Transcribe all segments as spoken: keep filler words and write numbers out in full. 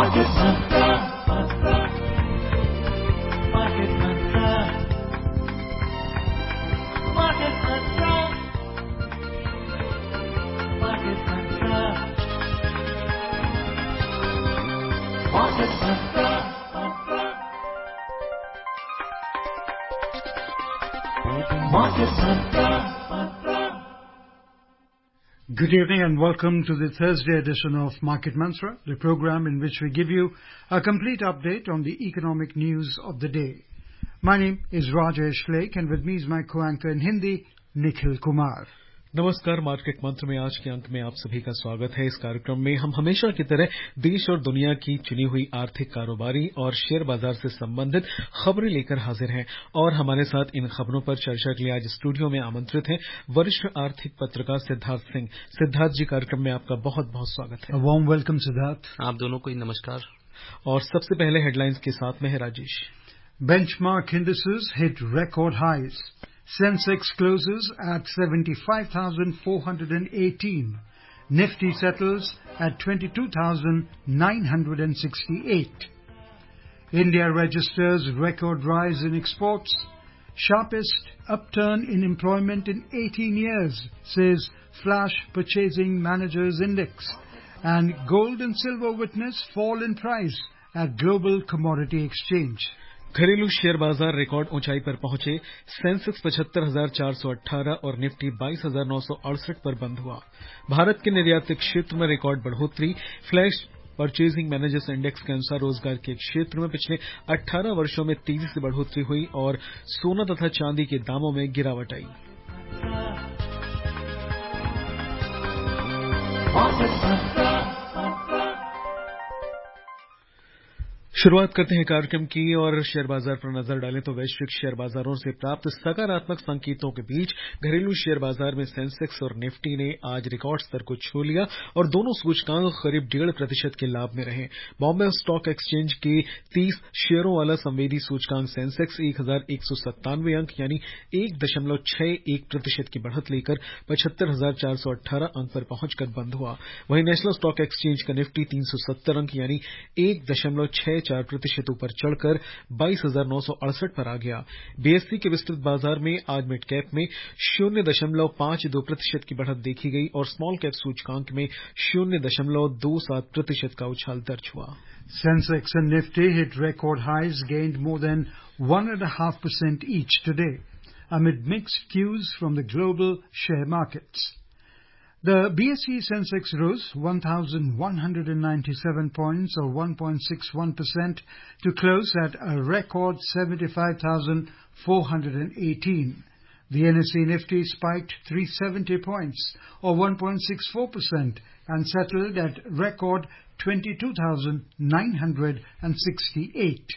Market Mantra. Market Mantra. Market Mantra. Market Mantra. Market Mantra. Market Mantra. Good evening and welcome to the Thursday edition of Market Mantra, the program in which we give you a complete update on the economic news of the day. My name is Rajesh Lake and with me is my co-anchor in Hindi, Nikhil Kumar. नमस्कार market मंत्र में आज के अंक में आप सभी का स्वागत है। इस कार्यक्रम में हम हमेशा की तरह देश और दुनिया की चुनी हुई आर्थिक कारोबारी और शेयर बाजार से संबंधित खबरें लेकर हाजिर हैं और हमारे साथ इन खबरों पर चर्चा के लिए आज स्टूडियो में आमंत्रित हैं वरिष्ठ आर्थिक पत्रकार सिद्धार्थ सिंह। सिद्धार्थ जी, कार्यक्रम में आपका बहुत बहुत स्वागत है। Warm welcome Siddharth. आप दोनों को नमस्कार। और सबसे पहले हेडलाइंस के साथ में है Rajesh. Benchmark indices hit record highs. Sensex closes at seventy-five thousand four hundred eighteen. Nifty settles at twenty-two thousand nine hundred sixty-eight. India registers record rise in exports. Sharpest upturn in employment in eighteen years, says Flash Purchasing Managers Index. And gold and silver witness fall in price at Global Commodity Exchange. घरेलू share बाजार record ऊंचाई पर पहुंचे। Sensex पचहत्तर हजार चार सौ अठारह और निफ्टी बाईस हजार नौ सौ अड़सठ पर बंद हुआ। भारत के निर्यातिक क्षेत्र में रिकॉर्ड बढ़ोतरी। फ्लैश परचेजिंग मैनेजर्स इंडेक्स के अनुसार रोजगार के क्षेत्र में पिछले अठारह वर्षों में तेजी से बढ़ोतरी हुई और सोना तथा चांदी के दामों में गिरावट आई। शुरुआत करते हैं कार्यक्रम की और शेयर बाजार पर नजर डालें तो वैश्विक शेयर बाजारों से प्राप्त सकारात्मक संकेतों के बीच घरेलू शेयर बाजार में सेंसेक्स और निफ्टी ने आज रिकॉर्ड स्तर को छू लिया और दोनों सूचकांक करीब डेढ़ प्रतिशत के लाभ में रहे। बॉम्बे स्टॉक एक्सचेंज के तीस शेयरों वाला संवेदी सूचकांक सेंसेक्स एक हजार एक सौ सत्तानवे अंक यानी एक दशमलव छह एक प्रतिशत की बढ़त लेकर पचहत्तर हजार चार सौ अट्ठारह अंक पर पहुंचकर बंद हुआ। वहीं नेशनल स्टॉक एक्सचेंज का निफ्टी तीन सौ सत्तर अंक यानी एक दशमलव छह चार प्रतिशत ऊपर चढ़कर बाईस हजार नौ सौ अड़सठ पर आ गया। बीएसई के विस्तृत बाजार में आज मिड कैप में शून्य दशमलव पांच दो प्रतिशत की बढ़त देखी गई और स्मॉल कैप सूचकांक में शून्य दशमलव दो सात प्रतिशत का उछाल दर्ज हुआ। Sensex and Nifty hit record highs, gained more than one and a half percent each today, amid mixed cues from the global share markets. The B S E Sensex rose one thousand one hundred ninety-seven points or one point six one percent to close at a record seventy-five thousand four hundred eighteen. The N S E Nifty spiked three hundred seventy points or one point six four percent and settled at record twenty-two thousand nine hundred sixty-eight.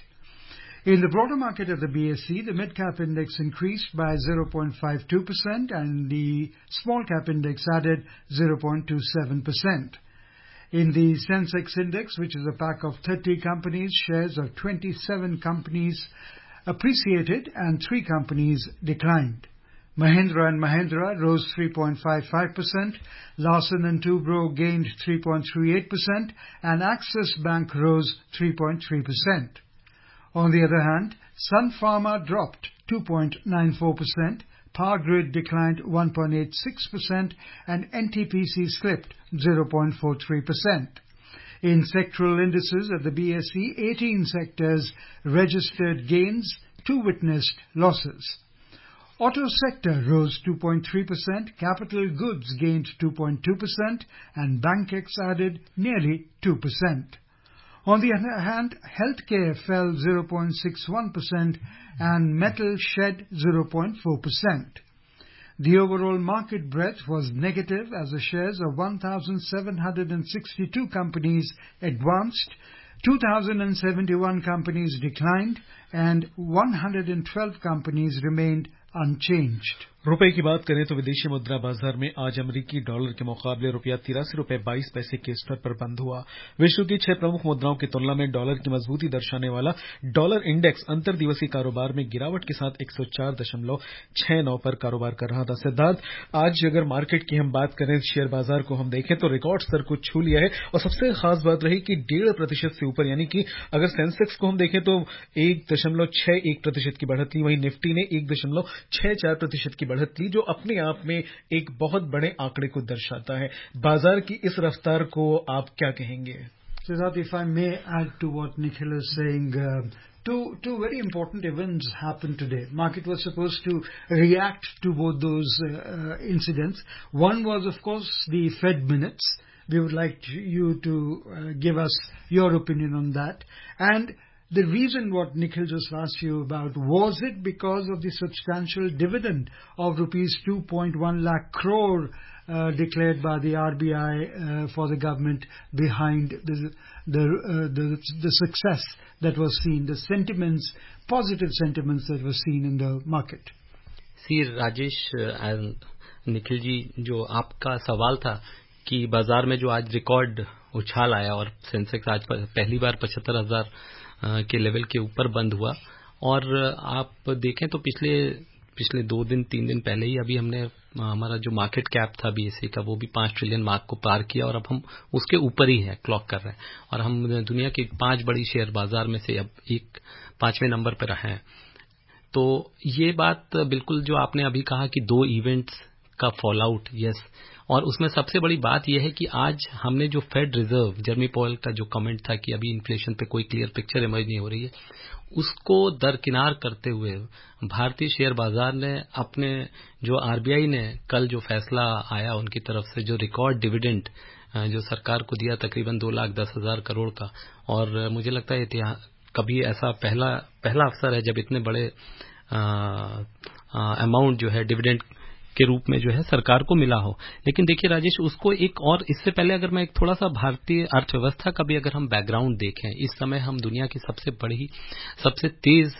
In the broader market of the B S E, the mid-cap index increased by zero point five two percent and the small-cap index added zero point two seven percent. In the Sensex index, which is a pack of thirty companies, shares of twenty-seven companies appreciated and three companies declined. Mahindra and Mahindra rose three point five five percent, Larsen and Toubro gained three point three eight percent and Axis Bank rose three point three percent. On the other hand, Sun Pharma dropped two point nine four percent, Power Grid declined one point eight six percent and N T P C slipped zero point four three percent. In sectoral indices of the B S E, eighteen sectors registered gains, two witnessed losses. Auto sector rose two point three percent, capital goods gained two point two percent and Bankex added nearly two percent. On the other hand, healthcare fell zero point six one percent and metal shed zero point four percent. The overall market breadth was negative as the shares of one thousand seven hundred sixty-two companies advanced, two thousand seventy-one companies declined, and one hundred twelve companies remained unchanged. रुपए की बात करें तो विदेशी मुद्रा बाजार में आज अमेरिकी डॉलर के मुकाबले रुपया तिरासी रुपए बाईस पैसे के स्तर पर बंद हुआ। विश्व की छह प्रमुख मुद्राओं की तुलना में डॉलर की मजबूती दर्शाने वाला डॉलर इंडेक्स अंतर दिवसीय कारोबार में गिरावट के साथ एक सौ चार दशमलव छह नौ पर कारोबार कर रहा था। सिद्धार्थ, आज अगर मार्केट की हम बात करें, शेयर बाजार को हम देखें तो रिकॉर्ड स्तर को छू लिया है और सबसे खास बात रही कि डेढ़ प्रतिशत से ऊपर, यानी कि अगर सेंसेक्स को हम देखें तो एक दशमलव छह एक प्रतिशत की बढ़त ली, वहीं निफ्टी ने एक दशमलव छह चार प्रतिशत की बढ़त ली, जो अपने आप में एक बहुत बड़े आंकड़े को दर्शाता है। बाजार की इस रफ्तार को आप क्या कहेंगे? Siddharth, if I may add to what Nikhil is saying, uh, two two very important events happened today. Market was supposed to react to both those uh, uh, incidents. One was, of course, the Fed minutes. We would like you to uh, give us your opinion on that. And the reason what Nikhil just asked you about, was it because of the substantial dividend of rupees two point one lakh crore uh, declared by the R B I uh, for the government behind the the, uh, the the success that was seen, the sentiments, positive sentiments that were seen in the market? See, Rajesh and Nikhil ji, जो आपका सवाल था कि बाजार में जो आज record उछाल आया और सेंसेक्स आज पहली बार पचहत्तर हजार के लेवल के ऊपर बंद हुआ, और आप देखें तो पिछले पिछले दो दिन तीन दिन पहले ही अभी हमने हमारा जो मार्केट कैप था बीएसई का, वो भी पांच ट्रिलियन मार्क को पार किया और अब हम उसके ऊपर ही है, क्लॉक कर रहे हैं, और हम दुनिया की पांच बड़ी शेयर बाजार में से अब एक पांचवें नंबर पर रहे हैं। तो ये बात बिल्कुल जो आपने अभी कहा कि दो इवेंट्स का फॉल आउट, यस, और उसमें सबसे बड़ी बात यह है कि आज हमने जो फेड रिजर्व जेरेमी पावेल का जो कमेंट था कि अभी इन्फ्लेशन पे कोई क्लियर पिक्चर इमर्ज नहीं हो रही है, उसको दरकिनार करते हुए भारतीय शेयर बाजार ने अपने जो आरबीआई ने कल जो फैसला आया उनकी तरफ से, जो रिकॉर्ड डिविडेंड जो सरकार को दिया तकरीबन दो लाख दस हजार करोड़ का, और मुझे लगता है इतिहास कभी ऐसा पहला पहला अवसर है जब इतने बड़े अमाउंट जो है डिविडेंड के रूप में जो है सरकार को मिला हो। लेकिन देखिए राजेश, उसको एक और इससे पहले अगर मैं एक थोड़ा सा भारतीय अर्थव्यवस्था का भी अगर हम बैकग्राउंड देखें, इस समय हम दुनिया की सबसे बड़ी सबसे तेज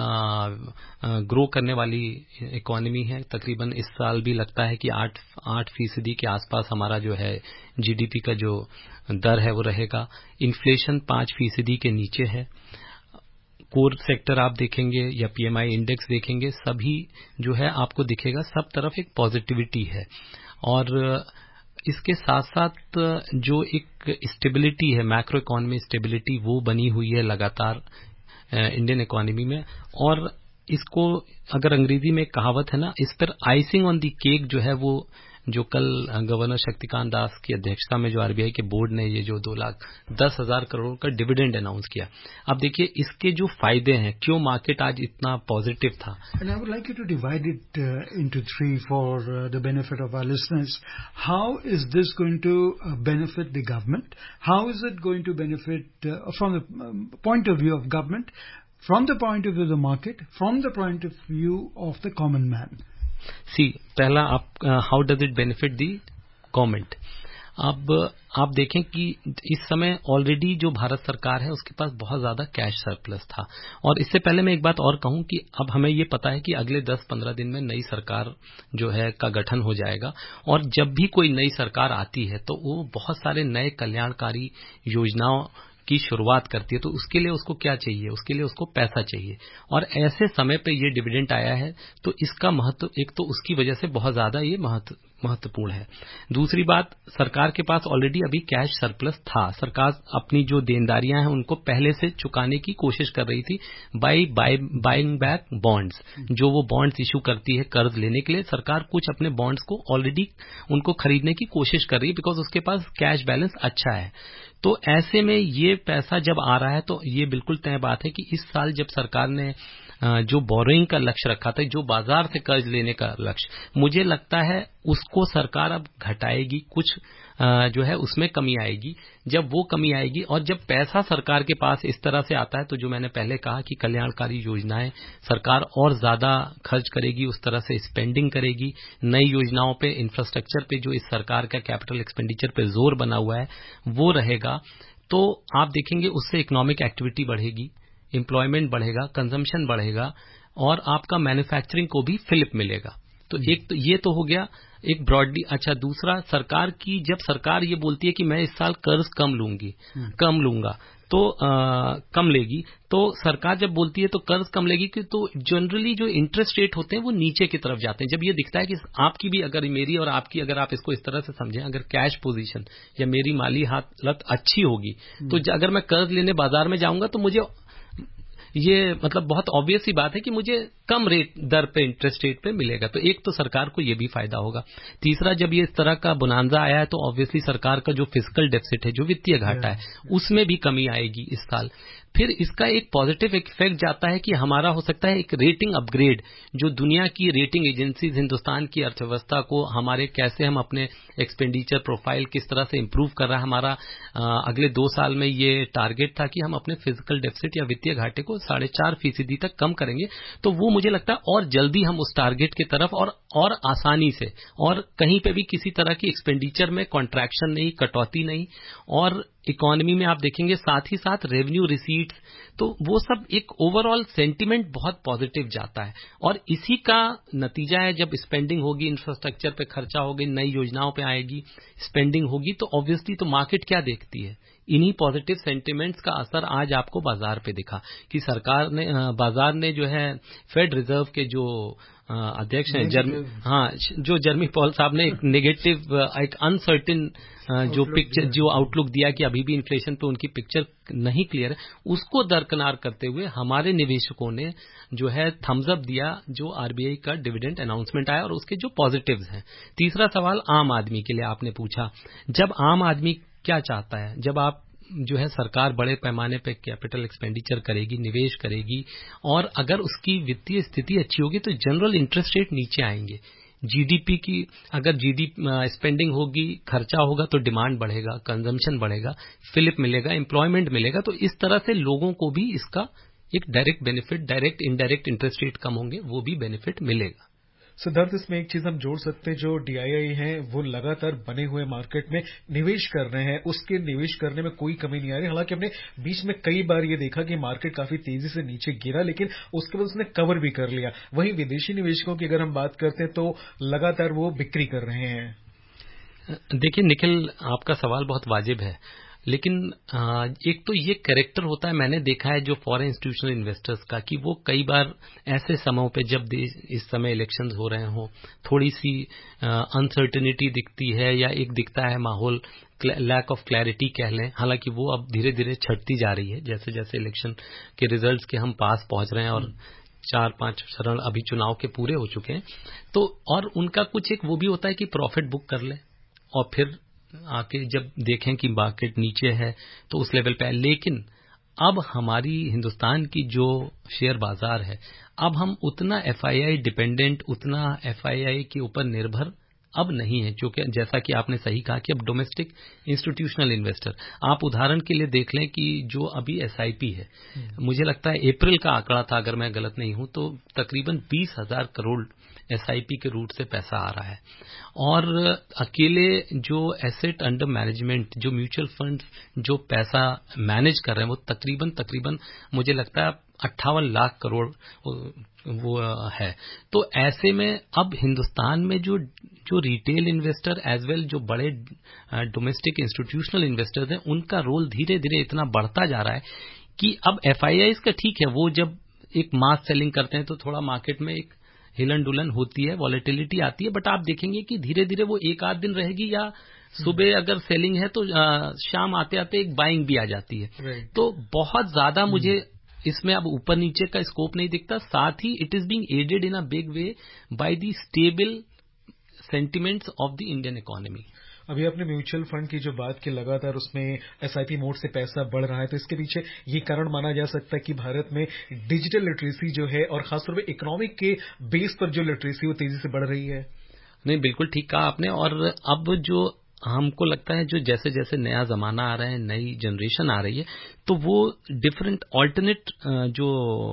ग्रो करने वाली इकोनॉमी है। तकरीबन इस साल भी लगता है कि आठ आठ फीसदी के आसपास हमारा जो है जीडीपी का जो दर है वो रहेगा। इन्फ्लेशन पांच फीसदी के नीचे है। कोर सेक्टर आप देखेंगे या पीएमआई इंडेक्स देखेंगे, सभी जो है आपको दिखेगा सब तरफ एक पॉजिटिविटी है, और इसके साथ साथ जो एक स्टेबिलिटी है, मैक्रो इकोनॉमी स्टेबिलिटी, वो बनी हुई है लगातार इंडियन इकोनॉमी में। और इसको अगर अंग्रेजी में कहावत है ना, इस पर आइसिंग ऑन दी केक जो है वो जो कल गवर्नर शक्तिकांत दास की अध्यक्षता में जो आरबीआई के बोर्ड ने ये जो दो लाख दस हजार करोड़ का डिविडेंड अनाउंस किया, अब देखिए इसके जो फायदे हैं, क्यों मार्केट आज इतना पॉजिटिव था। And I would like you to divide it uh, into three for uh, the benefit of our listeners. How is this going to uh, benefit the government? How is it going to benefit uh, from the um, point of view of government, from the point of view of the market, from the point of view of the common man? See, पहला आप how does it benefit the government. अब आप देखें कि इस समय already जो भारत सरकार है उसके पास बहुत ज्यादा कैश सरप्लस था, और इससे पहले मैं एक बात और कहूं कि अब हमें ये पता है कि अगले दस पंद्रह दिन में नई सरकार जो है का गठन हो जाएगा, और जब भी कोई नई सरकार आती है तो वो बहुत सारे नए कल्याणकारी योजनाओं की शुरुआत करती है। तो उसके लिए उसको क्या चाहिए? उसके लिए उसको पैसा चाहिए, और ऐसे समय पे ये डिविडेंड आया है तो इसका महत्व एक तो उसकी वजह से बहुत ज्यादा ये महत्व महत्वपूर्ण है। दूसरी बात, सरकार के पास ऑलरेडी अभी कैश सरप्लस था। सरकार अपनी जो देनदारियां हैं उनको पहले से चुकाने की कोशिश कर रही थी बाय बाइंग बैक बॉन्ड्स। जो वो बॉन्ड्स इशू करती है कर्ज लेने के लिए, सरकार कुछ अपने बॉन्ड्स को ऑलरेडी उनको खरीदने की कोशिश कर रही है, बिकॉज उसके पास कैश बैलेंस अच्छा है। तो ऐसे में ये पैसा जब आ रहा है तो ये बिल्कुल तय बात है कि इस साल जब सरकार ने जो बोरोइंग का लक्ष्य रखा था, जो बाजार से कर्ज लेने का लक्ष्य, मुझे लगता है उसको सरकार अब घटाएगी, कुछ जो है उसमें कमी आएगी। जब वो कमी आएगी और जब पैसा सरकार के पास इस तरह से आता है तो जो मैंने पहले कहा कि कल्याणकारी योजनाएं सरकार और ज्यादा खर्च करेगी, उस तरह से स्पेंडिंग करेगी, नई योजनाओं पे, इंफ्रास्ट्रक्चर पे जो इस सरकार का कैपिटल एक्सपेंडिचर पे जोर बना हुआ है वो रहेगा। तो आप देखेंगे उससे इकोनॉमिक एक्टिविटी बढ़ेगी, एम्प्लॉयमेंट बढ़ेगा, कंजम्पशन बढ़ेगा, और आपका मैन्युफैक्चरिंग को भी फिलिप मिलेगा। तो एक तो ये तो हो गया एक ब्रॉडली। अच्छा, दूसरा सरकार की, जब सरकार ये बोलती है कि मैं इस साल कर्ज कम लूंगी कम लूंगा तो आ, कम लेगी, तो सरकार जब बोलती है तो कर्ज कम लेगी कि तो जनरली जो इंटरेस्ट रेट होते हैं वो नीचे की तरफ जाते हैं। जब ये दिखता है कि आपकी भी, अगर मेरी और आपकी, अगर आप इसको इस तरह से समझें, अगर कैश पोजीशन या मेरी माली हालत अच्छी होगी तो अगर मैं कर्ज लेने बाजार में जाऊंगा तो मुझे ये मतलब बहुत ऑब्वियस सी बात है कि मुझे कम रेट दर पे इंटरेस्ट रेट पे मिलेगा। तो एक तो सरकार को ये भी फायदा होगा। तीसरा, जब ये इस तरह का बोनांजा आया है तो ऑब्वियसली सरकार का जो फिस्कल डेफिसिट है, जो वित्तीय घाटा है, उसमें भी कमी आएगी इस साल। फिर इसका एक पॉजिटिव इफेक्ट जाता है कि हमारा हो सकता है एक रेटिंग अपग्रेड, जो दुनिया की रेटिंग एजेंसीज हिंदुस्तान की अर्थव्यवस्था को, हमारे कैसे हम अपने एक्सपेंडिचर प्रोफाइल किस तरह से इंप्रूव कर रहा है, हमारा आ, अगले दो साल में ये टारगेट था कि हम अपने फिजिकल डेफिसिट या वित्तीय घाटे को साढ़े चार फीसदी तक कम करेंगे। तो वो मुझे लगता है और जल्दी हम उस टारगेट की तरफ और और आसानी से, और कहीं पे भी किसी तरह की एक्सपेंडिचर में कॉन्ट्रैक्शन नहीं, कटौती नहीं, और इकोनॉमी में आप देखेंगे साथ ही साथ रेवेन्यू रिसीट्स, तो वो सब एक ओवरऑल सेंटिमेंट बहुत पॉजिटिव जाता है। और इसी का नतीजा है, जब स्पेंडिंग होगी, इंफ्रास्ट्रक्चर पे खर्चा होगी, नई योजनाओं पे आएगी, स्पेंडिंग होगी, तो ऑब्वियसली तो मार्केट क्या देखती है, इन्हीं पॉजिटिव सेंटिमेंट्स का असर आज आपको बाजार पे दिखा कि सरकार ने, बाजार ने जो है फेड रिजर्व के जो अध्यक्ष हैं जर्मी हाँ जो जर्मी पॉल साहब ने एक नेगेटिव, एक अनसर्टेन जो पिक्चर, जो आउटलुक दिया कि अभी भी इन्फ्लेशन पे उनकी पिक्चर नहीं क्लियर है, उसको दरकिनार करते हुए हमारे निवेशकों ने जो है थम्स अप दिया जो आरबीआई का डिविडेंड अनाउंसमेंट आया और उसके जो पॉजिटिव्स हैं। तीसरा सवाल आम आदमी के लिए आपने पूछा। जब आम आदमी क्या चाहता है, जब आप जो है सरकार बड़े पैमाने पे कैपिटल एक्सपेंडिचर करेगी, निवेश करेगी, और अगर उसकी वित्तीय स्थिति अच्छी होगी तो जनरल इंटरेस्ट रेट नीचे आएंगे। जीडीपी की, अगर जीडीपी स्पेंडिंग होगी, खर्चा होगा तो डिमांड बढ़ेगा, कंजम्पशन बढ़ेगा, फिलिप मिलेगा, एम्प्लॉयमेंट मिलेगा। तो इस तरह से लोगों को भी इसका एक direct benefit, direct indirect interest rate कम होंगे, वो भी बेनिफिट मिलेगा। सिद्धार्थ, इसमें एक चीज हम जोड़ सकते हैं, जो डीआईआई हैं वो लगातार बने हुए मार्केट में निवेश कर रहे हैं, उसके निवेश करने में कोई कमी नहीं आ रही। हालांकि हमने बीच में कई बार ये देखा कि मार्केट काफी तेजी से नीचे गिरा, लेकिन उसके बाद उसने कवर भी कर लिया। वहीं विदेशी निवेशकों की अगर हम बात करते हैं तो लगातार वो बिक्री कर रहे हैं। देखिए निखिल, आपका सवाल बहुत वाजिब है, लेकिन एक तो ये कैरेक्टर होता है, मैंने देखा है जो फॉरेन इंस्टीट्यूशनल इन्वेस्टर्स का, कि वो कई बार ऐसे समयों पे, जब देश इस समय इलेक्शंस हो रहे हो, थोड़ी सी अनसर्टेनिटी दिखती है या एक दिखता है माहौल, लैक ऑफ क्लैरिटी कह लें, हालांकि वो अब धीरे धीरे छटती जा रही है जैसे जैसे इलेक्शन के रिजल्ट्स के हम पास पहुंच रहे हैं और चार पांच चरण अभी चुनाव के पूरे हो चुके हैं। तो और उनका कुछ एक वो भी होता है कि प्रॉफिट बुक कर लें और फिर आके जब देखें कि मार्केट नीचे है तो उस लेवल पे है। लेकिन अब हमारी हिंदुस्तान की जो शेयर बाजार है, अब हम उतना एफआईआई डिपेंडेंट, उतना एफआईआई के ऊपर निर्भर अब नहीं है, क्योंकि जैसा कि आपने सही कहा कि अब डोमेस्टिक इंस्टीट्यूशनल इन्वेस्टर, आप उदाहरण के लिए देख लें कि जो अभी एसआईपी है, मुझे लगता है अप्रैल का आंकड़ा था अगर मैं गलत नहीं हूं, तो तकरीबन बीस हजार करोड़ एसआईपी के रूट से पैसा आ रहा है। और अकेले जो एसेट अंडर मैनेजमेंट, जो म्यूचुअल फंड जो पैसा मैनेज कर रहे हैं, वो तकरीबन तकरीबन मुझे लगता है अट्ठावन लाख करोड़ वो है। तो ऐसे में अब हिंदुस्तान में जो जो रिटेल इन्वेस्टर एज वेल जो बड़े डोमेस्टिक इंस्टीट्यूशनल इन्वेस्टर्स हैं, उनका रोल धीरे धीरे इतना बढ़ता जा रहा है कि अब एफआईआईज का ठीक है, वो जब एक मास सेलिंग करते हैं तो थोड़ा मार्केट में एक हिलन डुलन होती है, वॉलेटिलिटी आती है, बट आप देखेंगे कि धीरे धीरे वो एक आध दिन रहेगी, या सुबह अगर सेलिंग है तो आ, शाम आते आते एक बाइंग भी आ जाती है। तो बहुत ज्यादा मुझे इसमें अब ऊपर नीचे का स्कोप नहीं दिखता। साथ ही it is being added in a big way by the stable sentiments of the Indian economy. अभी आपने म्यूचुअल फंड की जो बात की, लगातार उसमें एसआईपी मोड से पैसा बढ़ रहा है, तो इसके पीछे ये कारण माना जा सकता है कि भारत में डिजिटल लिटरेसी जो है और खासतौर पर इकोनॉमिक के बेस पर जो लिटरेसी वो तेजी से बढ़ रही है। नहीं, बिल्कुल ठीक कहा आपने। और अब जो हमको लगता है जो जैसे जैसे नया जमाना आ रहा है, नई जनरेशन आ रही है, तो वो डिफरेंट ऑल्टरनेट जो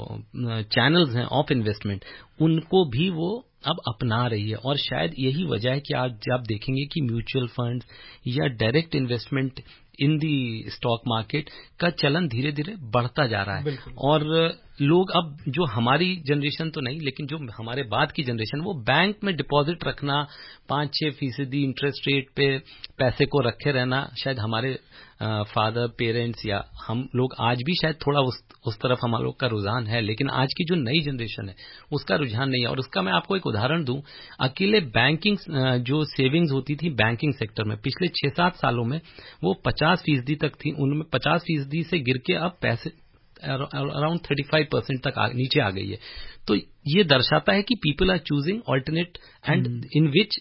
चैनल्स हैं ऑफ इन्वेस्टमेंट, उनको भी वो अब अपना रही है। और शायद यही वजह है कि आज आप देखेंगे कि म्यूचुअल फंड्स या direct investment in the stock market का चलन धीरे धीरे बढ़ता जा रहा है। और लोग अब जो हमारी जनरेशन तो नहीं, लेकिन जो हमारे बाद की जनरेशन, वो बैंक में डिपॉजिट रखना, पांच छह फीसदी इंटरेस्ट रेट पे पैसे को रखे रहना, शायद हमारे फादर पेरेंट्स या हम लोग आज भी शायद थोड़ा उस उस तरफ हमारे लोग का रुझान है, लेकिन आज की जो नई जनरेशन है उसका रुझान नहीं है। और उसका मैं आपको एक उदाहरण दूं, अकेले बैंकिंग जो सेविंग्स होती थी बैंकिंग सेक्टर में पिछले छह सात सालों में वो पचास फीसदी तक थी, उनमें पचास फीसदी से गिर के अब पैसे अराउंड थर्टी फाइव परसेंट तक आ, नीचे आ गई है। तो ये दर्शाता है कि people are choosing alternate and in which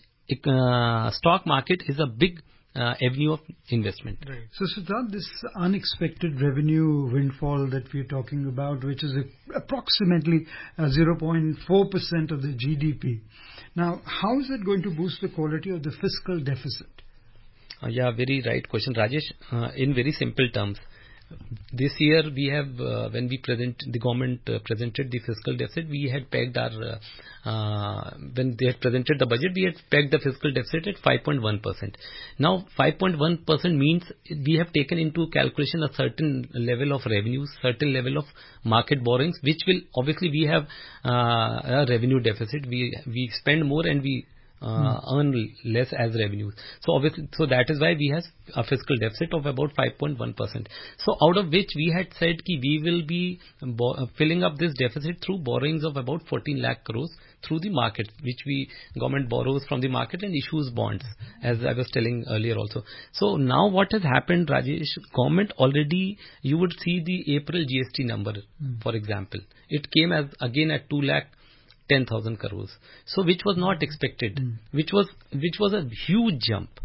stock market is a big avenue of investment. Right. So, Siddharth, this unexpected revenue windfall that we are talking about, which is a, approximately uh, zero point four percent of the G D P. Now, how is it going to boost the quality of the fiscal deficit? Uh, yeah, very right question, Rajesh. Uh, in very simple terms, this year we have, uh, when we present, the government uh, presented the fiscal deficit, we had pegged our, uh, uh, when they had presented the budget, we had pegged the fiscal deficit at five point one percent. Now, five point one percent means we have taken into calculation a certain level of revenues, certain level of market borrowings, which will, obviously we have uh, a revenue deficit. We, we spend more and we Uh, hmm. earn less as revenues. So obviously, so that is why we have a fiscal deficit of about five point one percent. So out of which we had said ki we will be bo- filling up this deficit through borrowings of about fourteen lakh crores through the market, which we, government borrows from the market and issues bonds, as I was telling earlier also. So now what has happened, Rajesh, government already, you would see the April G S T number, hmm. for example. It came as again at two lakh ten thousand crores. So which was not expected, mm. which was which was a huge jump.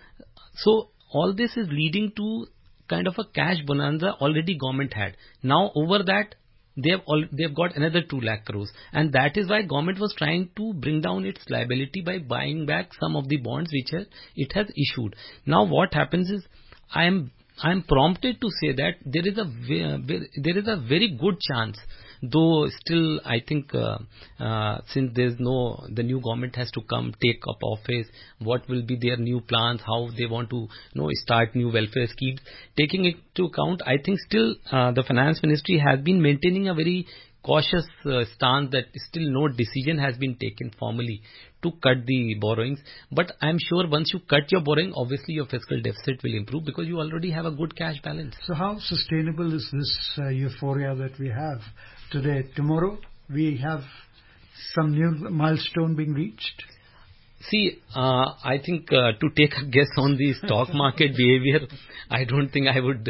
So all this is leading to kind of a cash bonanza already government had. Now over that they have all, they have got another two lakh crores, and that is why government was trying to bring down its liability by buying back some of the bonds which has, it has issued. Now what happens is I am I am prompted to say that there is a there is a very good chance, though still I think uh, uh, since there's no, the new government has to come take up office, what will be their new plans, how they want to, you know, start new welfare schemes, taking it to account, I think still uh, the finance ministry has been maintaining a very cautious uh, stance that still no decision has been taken formally to cut the borrowings. But I'm sure once you cut your borrowing, obviously your fiscal deficit will improve because you already have a good cash balance. So how sustainable is this uh, euphoria that we have today? Tomorrow we have some new milestone being reached? See, uh, I think uh, to take a guess on the stock market behavior, I don't think I would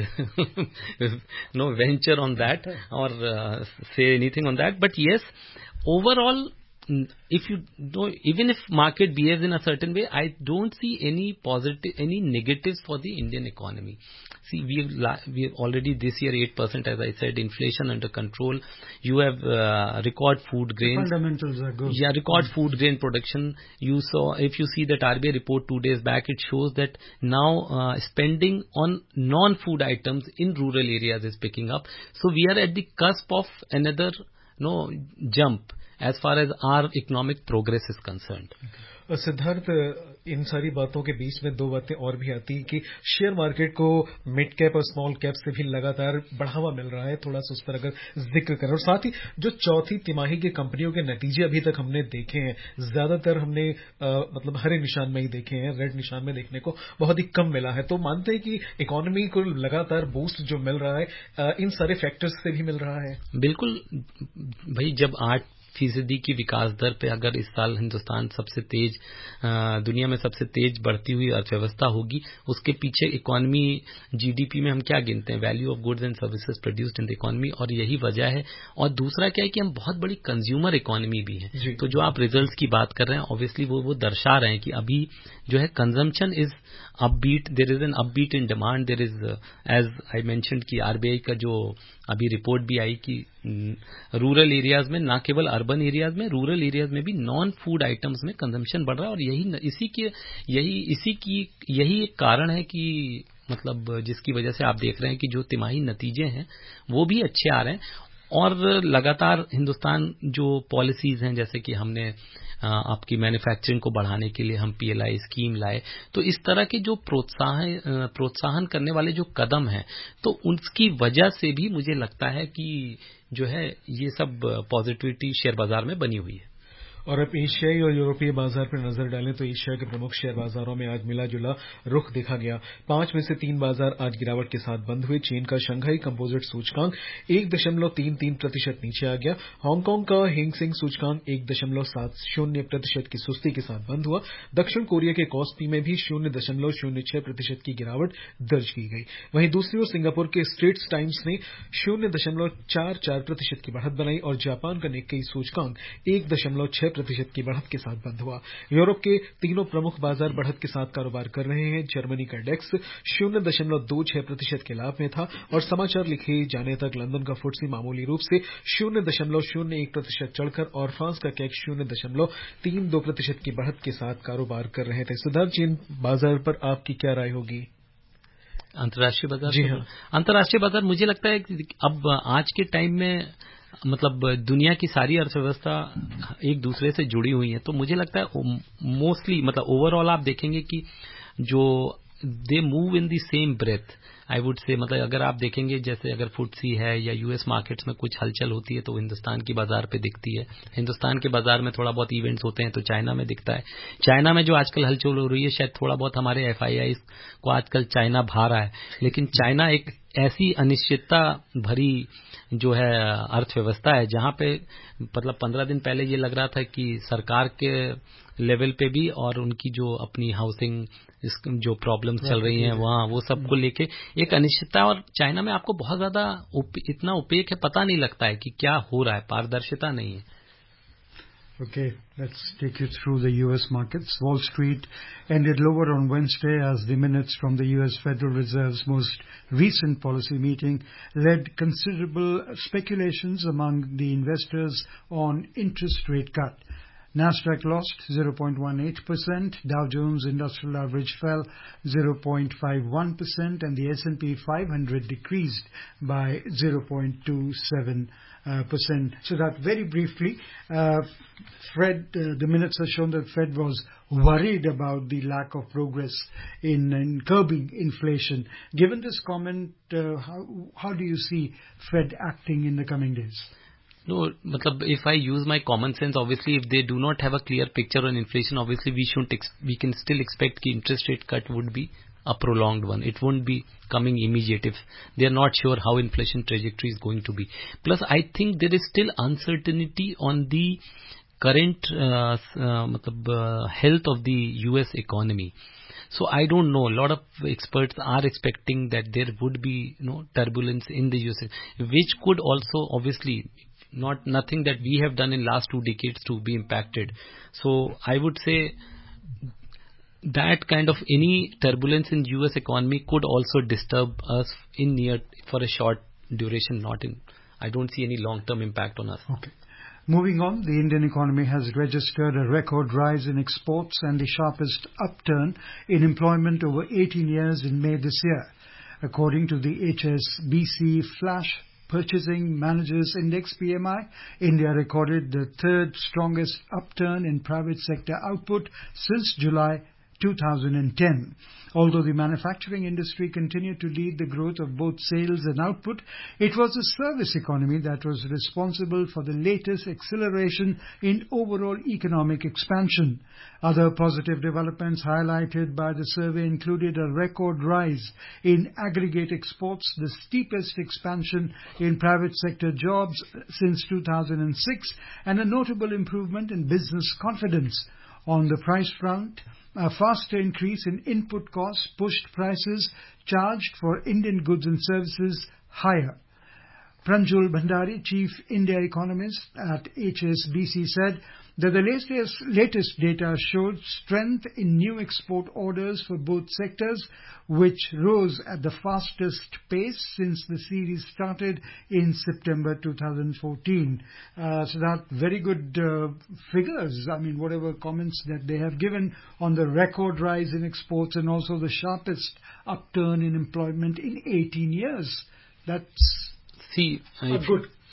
no venture on that or uh, say anything on that. But yes, overall, if you know, even if market behaves in a certain way, I don't see any positive, any negatives for the Indian economy. See, we have we have already this year eight percent, as I said, inflation under control. You have uh, record food grains. The fundamentals are good. Yeah, record mm. food grain production. You saw, if you see that R B I report two days back, it shows that now uh, spending on non-food items in rural areas is picking up. So we are at the cusp of another no jump as far as our economic progress is concerned. Okay. Siddharth, इन सारी बातों के बीच में दो बातें और भी आती हैं कि शेयर मार्केट को मिड कैप और स्मॉल कैप से भी लगातार बढ़ावा मिल रहा है, थोड़ा सा उस पर अगर जिक्र करें। और साथ ही जो चौथी तिमाही की कंपनियों के नतीजे अभी तक हमने देखे हैं, ज्यादातर हमने आ, मतलब हरे निशान में ही देखे हैं, रेड निशान में देखने को बहुत ही कम मिला है। तो मानते हैं कि इकोनॉमी को लगातार बूस्ट जो मिल रहा है आ, इन सारे फैक्टर्स से भी मिल रहा है। बिल्कुल भाई, जब आठ फीसदी की विकास दर पे अगर इस साल हिंदुस्तान सबसे तेज दुनिया में सबसे तेज बढ़ती हुई अर्थव्यवस्था होगी, उसके पीछे इकोनॉमी जीडीपी में हम क्या गिनते हैं, value of goods and services produced in the economy, और यही वजह है। और दूसरा क्या है कि हम बहुत बड़ी कंज्यूमर इकोनॉमी भी हैं। तो जो आप रिजल्ट्स की बात कर रहे हैं, ऑब्वियसली वो वो दर्शा रहे हैं कि अभी जो है consumption is upbeat, there is an upbeat in demand, there is, as I mentioned कि आरबीआई का जो अभी रिपोर्ट भी आई कि रूरल एरियाज में, ना केवल अर्बन एरियाज में, रूरल एरियाज में भी नॉन फूड आइटम्स में कंजम्पशन बढ़ रहा है। और यही इसी के यही इसी की यही एक कारण है कि मतलब जिसकी वजह से आप देख रहे हैं कि जो तिमाही नतीजे हैं वो भी अच्छे आ रहे हैं। और लगातार हिंदुस्तान जो पॉलिसीज हैं, जैसे कि हमने आपकी मैन्युफैक्चरिंग को बढ़ाने के लिए हम पीएलआई स्कीम लाए। तो इस तरह के जो प्रोत्साहन प्रोत्साहन करने वाले जो कदम हैं, तो उनकी वजह से भी मुझे लगता है कि जो है ये सब पॉजिटिविटी शेयर बाजार में बनी हुई है। और अब एशियाई और यूरोपीय बाजार पर नजर डालें तो एशिया के प्रमुख शेयर बाजारों में आज मिला जुला रुख देखा गया। पांच में से तीन बाजार आज गिरावट के साथ बंद हुए। चीन का शंघाई कंपोजिट सूचकांक एक दशमलव तीन तीन प्रतिशत नीचे आ गया। हांगकांग का हेंगसेंग सूचकांक एक दशमलव सात शून्य प्रतिशत की सुस्ती के साथ बंद हुआ। दक्षिण कोरिया के कॉस्पी में भी शून्य दशमलव शून्य छह प्रतिशत की गिरावट दर्ज की गई। वहीं दूसरी ओर सिंगापुर के स्ट्रेट्स टाइम्स ने शून्य दशमलव चार चार प्रतिशत की बढ़त बनाई और जापान का निक्केई सूचकांक एक दशमलव छह प्रतिशत की बढ़त के साथ बंद हुआ। यूरोप के तीनों प्रमुख बाजार बढ़त के साथ कारोबार कर रहे हैं। जर्मनी का डेक्स शून्य दशमलव दो छह प्रतिशत के लाभ में था और समाचार लिखे जाने तक लंदन का फुट्सी मामूली रूप से शून्य दशमलव शून्य एक प्रतिशत चढ़कर और फ्रांस का कैक शून्य दशमलव तीन दो प्रतिशत की बढ़त के साथ कारोबार कर रहे थे। सिद्धार्थ, चीन बाजार पर आपकी क्या राय होगी? अंतर्राष्ट्रीय बाजार? जी हाँ, अंतर्राष्ट्रीय बाजार मुझे लगता है कि अब आज के टाइम में मतलब दुनिया की सारी अर्थव्यवस्था एक दूसरे से जुड़ी हुई है, तो मुझे लगता है मोस्टली मतलब ओवरऑल आप देखेंगे कि जो they move in the same breath, I would say मतलब अगर आप देखेंगे जैसे अगर फुट्सी है या यूएस मार्केट्स में कुछ हलचल होती है तो हिंदुस्तान की बाजार पे दिखती है। हिंदुस्तान के बाजार में थोड़ा बहुत इवेंट्स होते हैं तो चाइना में दिखता है। चाइना में जो आजकल हलचल हो रही है शायद थोड़ा बहुत हमारे एफआईआई को आजकल चाइना भा रहा है, लेकिन चाइना एक ऐसी अनिश्चितता भरी जो है अर्थव्यवस्था है जहां पे मतलब पंद्रह दिन पहले ये लग रहा था कि सरकार के लेवल पे भी और उनकी जो अपनी हाउसिंग जो प्रॉब्लम्स चल रही हैं वहाँ वो सबको लेके एक अनिश्चितता, और चाइना में आपको बहुत ज्यादा उप, इतना उपेक है, पता नहीं लगता है कि क्या हो रहा है, पारदर्शिता नहीं है। Okay, let's take you through the U S markets. Wall Street ended lower on Wednesday as the minutes from the U S Federal Reserve's most recent policy meeting led considerable speculations among the investors on interest rate cut. Nasdaq lost zero point one eight percent, Dow Jones Industrial Average fell zero point five one percent, and the S and P five hundred decreased by zero point two seven percent. Uh, percent. So that very briefly, uh, Fed, uh, the minutes have shown that Fed was worried about the lack of progress in, in curbing inflation. Given this comment, uh, how, how do you see Fed acting in the coming days? No, matlab, if I use my common sense, obviously if they do not have a clear picture on inflation, obviously we shouldn't, ex- we can still expect the interest rate cut would be a prolonged one. It won't be coming immediate if they are not sure how inflation trajectory is going to be. Plus, I think there is still uncertainty on the current uh, uh, matlab, uh, health of the U S economy. So I don't know. A lot of experts are expecting that there would be, you know, turbulence in the U S, which could also obviously not nothing that we have done in last two decades to be impacted. So I would say that kind of any turbulence in U S economy could also disturb us in near for a short duration. Not in, I don't see any long-term impact on us. Okay. Moving on, the Indian economy has registered a record rise in exports and the sharpest upturn in employment over eighteen years in May this year. According to the H S B C Flash Purchasing Managers Index P M I, India recorded the third strongest upturn in private sector output since July two thousand ten. Although the manufacturing industry continued to lead the growth of both sales and output, it was the service economy that was responsible for the latest acceleration in overall economic expansion. Other positive developments highlighted by the survey included a record rise in aggregate exports, the steepest expansion in private sector jobs since two thousand six, and a notable improvement in business confidence. On the price front, a faster increase in input costs pushed prices charged for Indian goods and services higher. Pranjul Bhandari, Chief India Economist at H S B C, said that the latest, latest data showed strength in new export orders for both sectors, which rose at the fastest pace since the series started in September two thousand fourteen. Uh, so that very good uh, figures. I mean, whatever comments that they have given on the record rise in exports and also the sharpest upturn in employment in eighteen years. That's See, a if good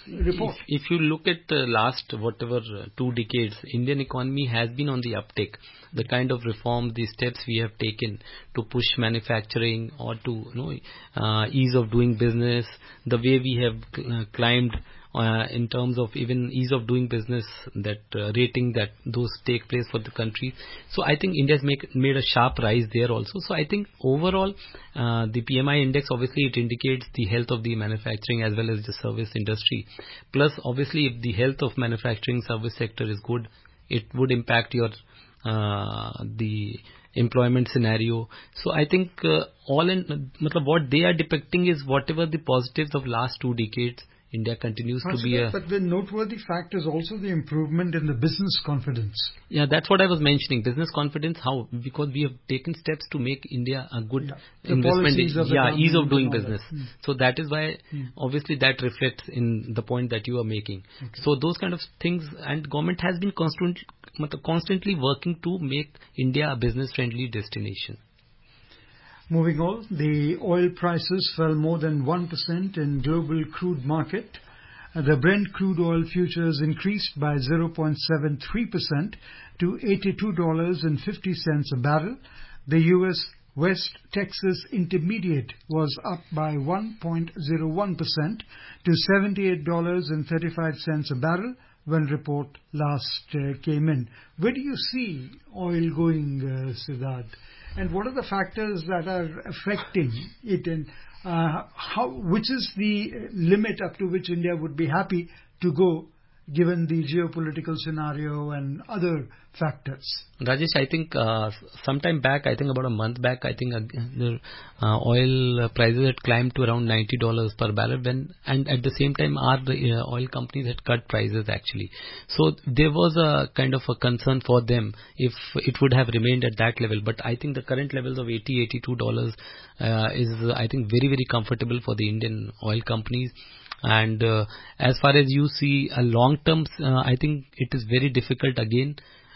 report. If, if you look at the last whatever uh, two decades, Indian economy has been on the uptick. The kind of reforms, the steps we have taken to push manufacturing or to you know uh, ease of doing business, the way we have uh, climbed uh, in terms of even ease of doing business, that uh, rating that those take place for the country. So I think India has make, made a sharp rise there also. So I think overall uh, the P M I index, obviously it indicates the health of the manufacturing as well as the service industry. Plus obviously if the health of manufacturing service sector is good, it would impact your uh, the employment scenario. So I think uh, all in what they are depicting is whatever the positives of last two decades, India continues to be a... But the noteworthy fact is also the improvement in the business confidence. Yeah, that's what I was mentioning. Business confidence, how? Because we have taken steps to make India a good yeah. investment. Yeah, ease of doing business. Hmm. So that is why, hmm. obviously, that reflects in the point that you are making. Okay. So those kind of things, and government has been constant, constantly working to make India a business-friendly destination. Moving on, the oil prices fell more than one percent in global crude market. Uh, the Brent crude oil futures increased by zero point seven three percent to eighty-two dollars and fifty cents a barrel. The U S West Texas Intermediate was up by one point zero one percent to seventy-eight dollars and thirty-five cents a barrel when report last uh, came in. Where do you see oil going, uh, Siddharth? And what are the factors that are affecting it, and uh, how, which is the limit up to which India would be happy to go, given the geopolitical scenario and other factors? Rajesh, I think uh, sometime back, I think about a month back, I think uh, the uh, oil prices had climbed to around ninety dollars per barrel, when, and at the same time our uh, oil companies had cut prices actually. So there was a kind of a concern for them if it would have remained at that level. But I think the current levels of eighty, eighty-two dollars uh, is uh, I think very, very comfortable for the Indian oil companies. And uh, as far as you see a long term, uh, I think it is very difficult again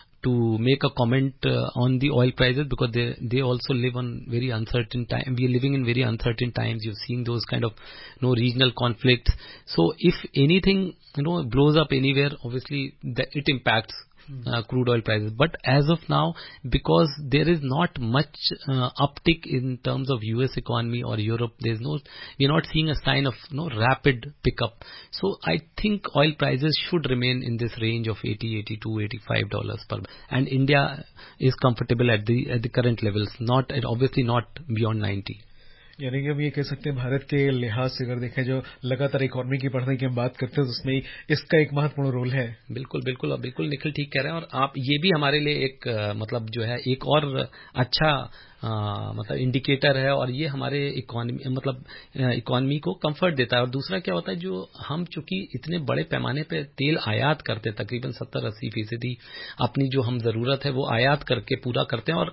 to make a comment uh, on the oil prices, because they they also live on very uncertain time. We are living in very uncertain times. You're seeing those kind of you know regional conflicts. So if anything you know blows up anywhere, obviously that it impacts Uh, crude oil prices. But as of now, because there is not much uh, uptick in terms of U S economy or Europe, there's no, we're not seeing a sign of you know, rapid pickup. So I think oil prices should remain in this range of eighty, eighty-two, eighty-five dollars per barrel. And India is comfortable at the at the current levels, not at, obviously not beyond ninety. यानी कि हम ये कह सकते हैं भारत के लिहाज से अगर देखें जो लगातार इकोनॉमी की बढ़ने की हम बात करते हैं तो उसमें इसका एक महत्वपूर्ण रोल है. बिल्कुल बिल्कुल अब बिल्कुल निखिल ठीक कह रहे हैं. और आप ये भी हमारे लिए एक मतलब जो है एक और अच्छा आ, मतलब इंडिकेटर है, और ये हमारे इकोनॉमी मतलब इकोनॉमी को कंफर्ट देता है. और दूसरा क्या होता है, जो हम चूंकि इतने बड़े पैमाने पे तेल आयात करते हैं, तकरीबन सत्तर अस्सी फीसदी अपनी जो हम जरूरत है वो आयात करके पूरा करते हैं. और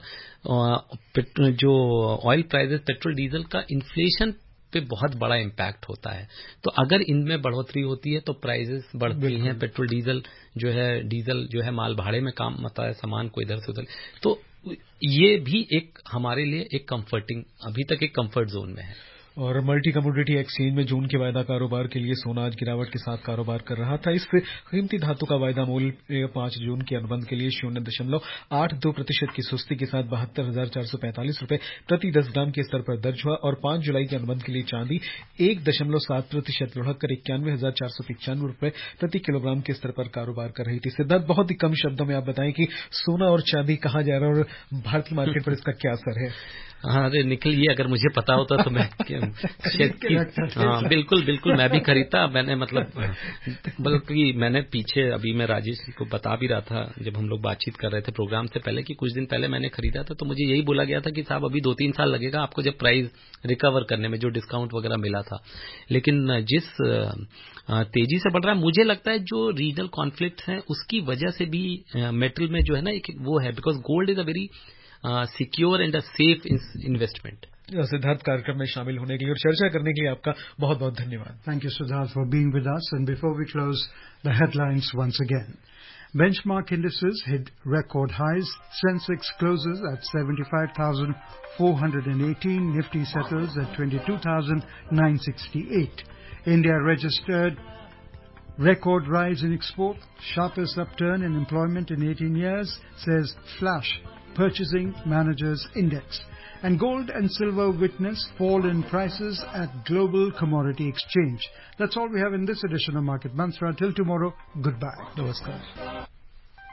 आ, जो ऑयल प्राइसेस पेट्रोल डीजल का इन्फ्लेशन पे बहुत बड़ा इम्पैक्ट होता है. तो अगर इनमें बढ़ोतरी होती है तो प्राइसेस बढ़ती हैं. पेट्रोल डीजल जो है डीजल जो है माल भाड़े में काम आता है, सामान को इधर से उधर. तो ये भी एक हमारे लिए एक कंफर्टिंग, अभी तक एक कंफर्ट जोन में है. और मल्टी कमोडिटी एक्सचेंज में जून के वायदा कारोबार के लिए सोना आज गिरावट के साथ कारोबार कर रहा था. इस कीमती धातु का वायदा मूल्य पांच जून के अनुबंध के लिए शून्य दशमलव आठ दो प्रतिशत की सुस्ती के साथ बहत्तर हजार चार सौ पैंतालीस रूपये प्रति दस ग्राम के स्तर पर दर्ज हुआ. और पांच जुलाई के अनुबंध के लिए चांदी एक दशमलव सात प्रतिशत लुढ़ककर इक्यानवे हजार चार सौ पिचानवे रूपये प्रति किलोग्राम के स्तर पर कारोबार कर रही थी. सिद्धार्थ, बहुत ही कम शब्दों में आप बताएं कि सोना और चांदी कहाँ जा रहा है और भारतीय मार्केट पर इसका क्या असर है. हाँ, अरे निखिल, ये अगर मुझे पता होता तो मैं हाँ बिल्कुल बिल्कुल मैं भी खरीदता. मैंने मतलब बल्कि मैंने पीछे अभी मैं राजेश जी को बता भी रहा था जब हम लोग बातचीत कर रहे थे प्रोग्राम से पहले कि कुछ दिन पहले मैंने खरीदा था, तो मुझे यही बोला गया था कि साहब अभी दो तीन साल लगेगा आपको जब प्राइस रिकवर करने में, जो डिस्काउंट वगैरह मिला था. लेकिन जिस तेजी से बढ़ रहा है, मुझे लगता है जो रीजनल कॉन्फ्लिक्ट हैं उसकी वजह से भी मेटल में जो है ना एक वो है, because gold is a very secure and a safe investment. Siddharth, कार्यक्रम में शामिल होने के लिए और चर्चा करने के लिए आपका बहुत बहुत धन्यवाद. Thank you Siddharth for being with us. And before we close the headlines once again. Benchmark indices hit record highs. Sensex closes at seventy-five thousand four hundred eighteen. Nifty settles at twenty-two thousand nine hundred sixty-eight. India registered Record rise in export, sharpest upturn in employment in eighteen years, says Flash Purchasing Managers Index. And gold and silver witness fall in prices at Global Commodity Exchange. That's all we have in this edition of Market Mantra. Till tomorrow, goodbye. Namaskar.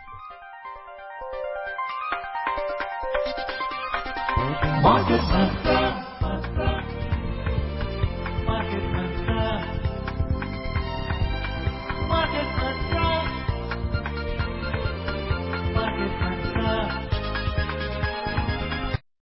Market Mantra.